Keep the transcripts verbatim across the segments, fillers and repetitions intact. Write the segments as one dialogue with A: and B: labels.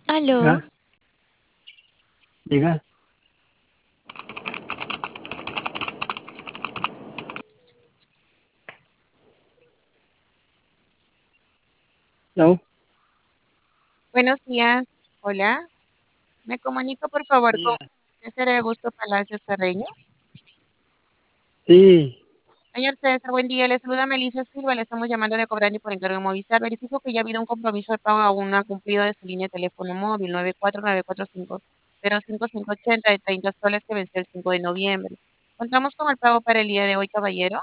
A: Aló,
B: Ah, diga, no,
C: Buenos días. Hola. Me comunico, por favor, con
B: diga,
C: César Augusto Palacios Carreño.
B: sí,
C: Señor César, buen día. Le saluda Melissa Silva. Le estamos llamando de Cobrando por encargo de Movistar. Verifico que ya ha habido un compromiso de pago aún no ha cumplido de su línea de teléfono móvil nueve cuatro nueve cuatro cinco cero cinco cinco ochenta de treinta soles que venció el cinco de noviembre. Contamos con el pago para el día de hoy, caballero.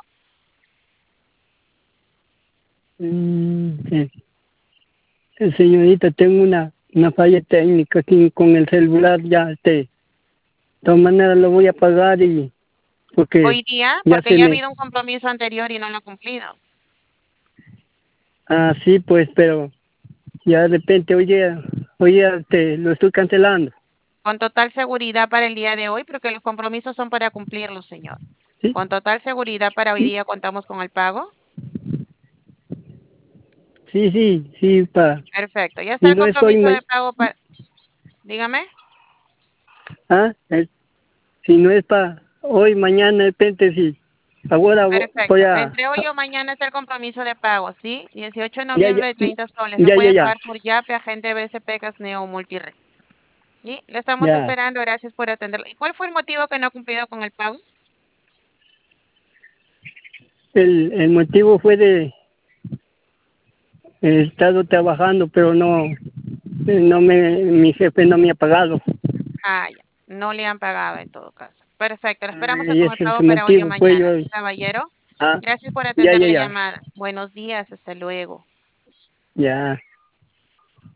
B: mm, sí. Eh, señorita, tengo una, una falla técnica aquí con el celular, ya, este, de todas maneras lo voy a pagar y, porque
C: Hoy día,
B: ya
C: porque
B: se
C: ya ha
B: me,
C: habido un compromiso anterior y no lo ha cumplido.
B: ah, sí, pues, pero ya de repente, oye, oye, este, lo estoy cancelando,
C: Con total seguridad para el día de hoy, porque los compromisos son para cumplirlos, señor.
B: ¿sí?
C: Con total seguridad para hoy
B: Sí,
C: día contamos con el pago.
B: sí, sí, sí, pa,
C: Perfecto. Ya está
B: si
C: el
B: no estoy,
C: compromiso
B: ma-
C: de pago para... Dígame.
B: ah, eh, si no es para hoy, mañana, de repente, sí, ahora vo- voy
C: Perfecto.
B: a,
C: Entre hoy o mañana está el compromiso de pago, ¿sí? dieciocho de
B: ya, ya,
C: noviembre de treinta soles. Lo
B: ya, ya,
C: puede
B: ya,
C: pagar por Yape, agente B C P, Casneo o Multired. ¿Sí? Le estamos
B: ya.
C: esperando. Gracias por atenderlo. ¿Y cuál fue el motivo que no ha cumplido con el pago?
B: El, el motivo fue de, he estado trabajando, pero no, no me, mi jefe no me ha pagado.
C: Ah, ya. No le han pagado en todo caso. Perfecto. Le esperamos
B: Y
C: con el
B: ese es
C: pago
B: el
C: para hoy o
B: motivo, fue
C: mañana.
B: yo.
C: ¿Sí, caballero?
B: Ah,
C: Gracias por
B: ya,
C: atender
B: ya,
C: la
B: ya,
C: llamada. Buenos días. Hasta luego.
B: ya.